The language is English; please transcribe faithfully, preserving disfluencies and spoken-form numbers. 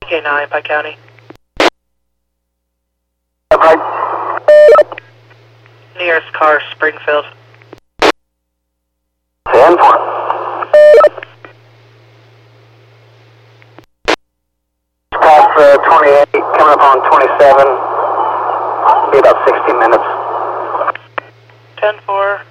K nine, Pike County. Right. Nearest car, Springfield. ten four. Past uh, twenty-eight, coming up on twenty-seven. Be about sixty minutes. ten four.